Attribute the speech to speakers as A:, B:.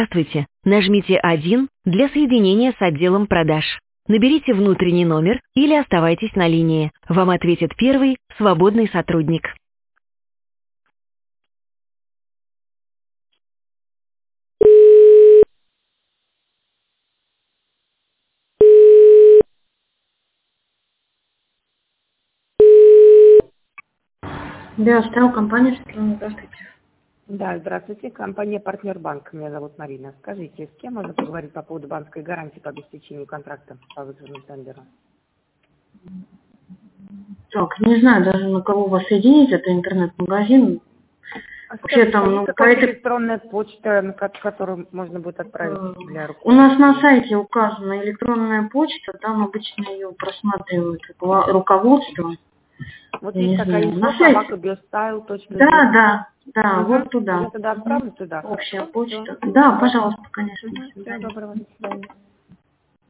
A: Здравствуйте. Нажмите 1 для соединения с отделом продаж. Наберите внутренний номер или оставайтесь на линии. Вам ответит первый свободный сотрудник. Биостел, компания Светлана, здравствуйте.
B: Да, здравствуйте. Компания «Партнер Банк». Меня зовут Марина. Скажите, с кем можно поговорить по поводу банковской гарантии по обеспечению контракта по выигранному тендеру?
A: Так, не знаю даже на кого вас соединить, это интернет-магазин. Вообще там,
B: какая электронная почта, на которую можно будет отправить для руководства?
A: У нас на сайте указана электронная почта, там обычно ее просматривают руководство.
B: Вот есть такая инфо, собака.biostyle.ru.
A: Да, вот туда.
B: Я туда отправлю туда.
A: Общая почта. Да, пожалуйста, конечно.
B: Всего доброго, до свидания.